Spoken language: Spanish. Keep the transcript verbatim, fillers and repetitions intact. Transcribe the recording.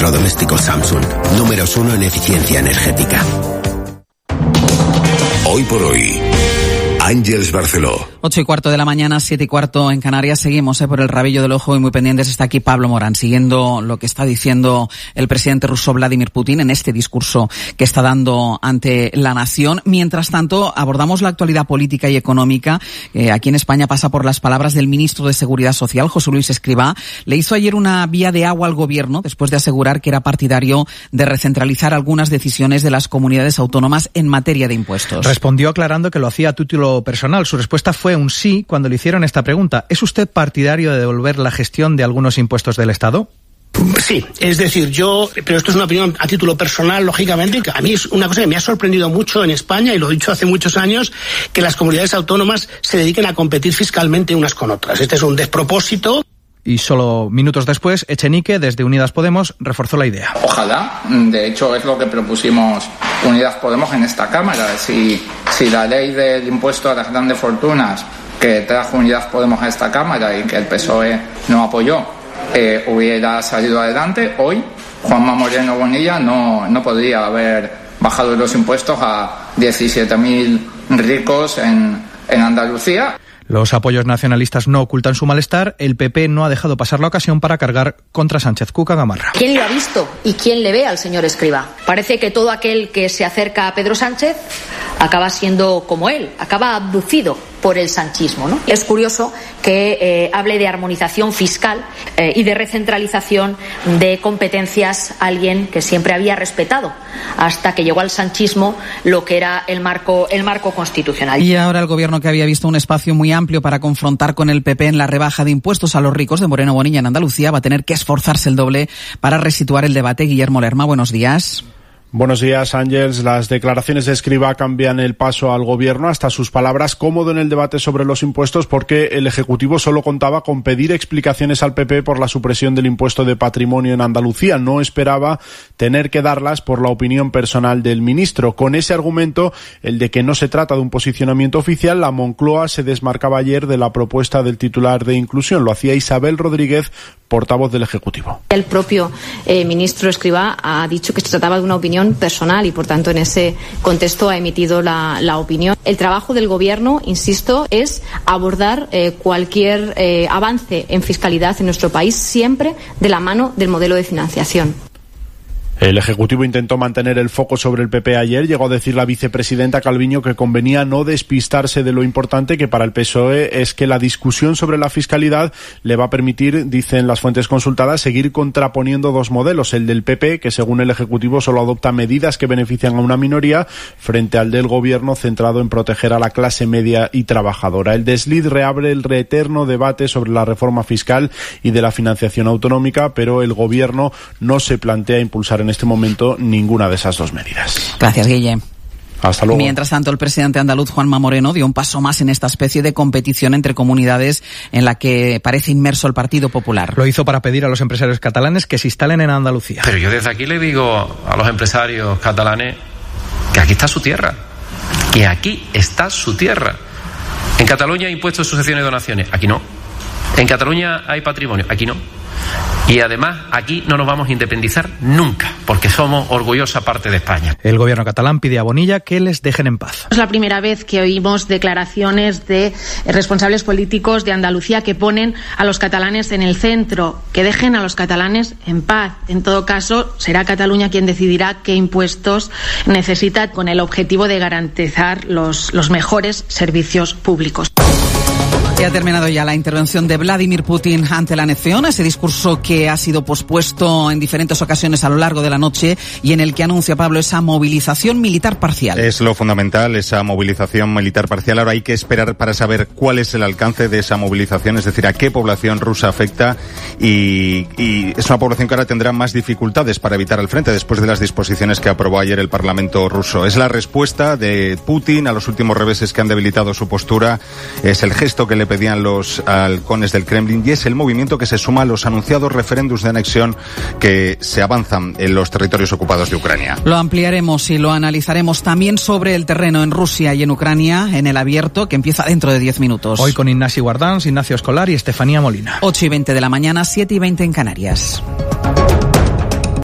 electrodomésticos Samsung, números uno en eficiencia energética. Hoy por hoy, Ángeles Barceló. Ocho y cuarto de la mañana, siete y cuarto en Canarias. Seguimos eh, por el rabillo del ojo y muy pendientes. Está aquí Pablo Morán, siguiendo lo que está diciendo el presidente ruso Vladimir Putin en este discurso que está dando ante la nación. Mientras tanto, abordamos la actualidad política y económica. Eh, aquí en España pasa por las palabras del ministro de Seguridad Social, José Luis Escrivá. Le hizo ayer una vía de agua al gobierno después de asegurar que era partidario de recentralizar algunas decisiones de las comunidades autónomas en materia de impuestos. Respondió aclarando que lo hacía a título personal. Su respuesta fue un sí cuando le hicieron esta pregunta. ¿Es usted partidario de devolver la gestión de algunos impuestos del Estado? Sí, es decir, yo, pero esto es una opinión a título personal, lógicamente, que a mí es una cosa que me ha sorprendido mucho en España, y lo he dicho hace muchos años, que las comunidades autónomas se dediquen a competir fiscalmente unas con otras. Este es un despropósito. Y solo minutos después, Echenique, desde Unidas Podemos, reforzó la idea. Ojalá, de hecho es lo que propusimos Unidas Podemos en esta Cámara. Si, si la ley del impuesto a las grandes fortunas que trajo Unidas Podemos a esta Cámara y que el P S O E no apoyó, eh, hubiera salido adelante, hoy Juanma Moreno Bonilla no, no podría haber bajado los impuestos a diecisiete mil ricos en, en Andalucía. Los apoyos nacionalistas no ocultan su malestar. El P P no ha dejado pasar la ocasión para cargar contra Sánchez. Cuca Gamarra. ¿Quién le ha visto y quién le ve al señor Escrivá? Parece que todo aquel que se acerca a Pedro Sánchez acaba siendo como él, acaba abducido por el sanchismo, ¿no? Es curioso que eh, hable de armonización fiscal eh, y de recentralización de competencias alguien que siempre había respetado hasta que llegó al sanchismo lo que era el marco el marco constitucional. Y ahora el gobierno, que había visto un espacio muy amplio para confrontar con el P P en la rebaja de impuestos a los ricos de Moreno Bonilla en Andalucía, va a tener que esforzarse el doble para resituar el debate. Guillermo Lerma, buenos días. Buenos días, Ángeles. Las declaraciones de Escrivá cambian el paso al gobierno, hasta sus palabras, cómodo en el debate sobre los impuestos, porque el Ejecutivo solo contaba con pedir explicaciones al P P por la supresión del impuesto de patrimonio en Andalucía. No esperaba tener que darlas por la opinión personal del ministro. Con ese argumento, el de que no se trata de un posicionamiento oficial, la Moncloa se desmarcaba ayer de la propuesta del titular de Inclusión. Lo hacía Isabel Rodríguez, portavoz del Ejecutivo. El propio eh, ministro Escrivá ha dicho que se trataba de una opinión personal y, por tanto, en ese contexto ha emitido la, la opinión. El trabajo del Gobierno, insisto, es abordar eh, cualquier eh, avance en fiscalidad en nuestro país siempre de la mano del modelo de financiación. El Ejecutivo intentó mantener el foco sobre el P P ayer. Llegó a decir la vicepresidenta Calviño que convenía no despistarse de lo importante que para el P S O E es que la discusión sobre la fiscalidad le va a permitir, dicen las fuentes consultadas, seguir contraponiendo dos modelos. El del P P, que según el Ejecutivo solo adopta medidas que benefician a una minoría, frente al del Gobierno, centrado en proteger a la clase media y trabajadora. El desliz reabre el reeterno debate sobre la reforma fiscal y de la financiación autonómica, pero el Gobierno no se plantea impulsar en este momento ninguna de esas dos medidas. Gracias, Guille. Hasta luego. Mientras tanto, el presidente andaluz Juanma Moreno dio un paso más en esta especie de competición entre comunidades en la que parece inmerso el Partido Popular. Lo hizo para pedir a los empresarios catalanes que se instalen en Andalucía. Pero yo desde aquí le digo a los empresarios catalanes que aquí está su tierra, que aquí está su tierra. En Cataluña hay impuestos, sucesiones y donaciones, aquí no. En Cataluña hay patrimonio, aquí no. Y además aquí no nos vamos a independizar nunca, porque somos orgullosa parte de España. El gobierno catalán pide a Bonilla que les dejen en paz. Es la primera vez que oímos declaraciones de responsables políticos de Andalucía que ponen a los catalanes en el centro, que dejen a los catalanes en paz. En todo caso, será Cataluña quien decidirá qué impuestos necesita, con el objetivo de garantizar los, los mejores servicios públicos. Y ha terminado ya la intervención de Vladimir Putin ante la nación, ese discurso que ha sido pospuesto en diferentes ocasiones a lo largo de la noche y en el que anuncia, Pablo, esa movilización militar parcial. Es lo fundamental, esa movilización militar parcial. Ahora hay que esperar para saber cuál es el alcance de esa movilización, es decir, a qué población rusa afecta, y, y es una población que ahora tendrá más dificultades para evitar el frente después de las disposiciones que aprobó ayer el Parlamento ruso. Es la respuesta de Putin a los últimos reveses que han debilitado su postura, es el gesto que le pedían los halcones del Kremlin y es el movimiento que se suma a los anunciados referéndums de anexión que se avanzan en los territorios ocupados de Ucrania. Lo ampliaremos y lo analizaremos también sobre el terreno en Rusia y en Ucrania, en el abierto, que empieza dentro de diez minutos. Hoy con Ignasi Guardans, Ignacio Escolar y Estefanía Molina. ocho y veinte de la mañana, siete y veinte en Canarias.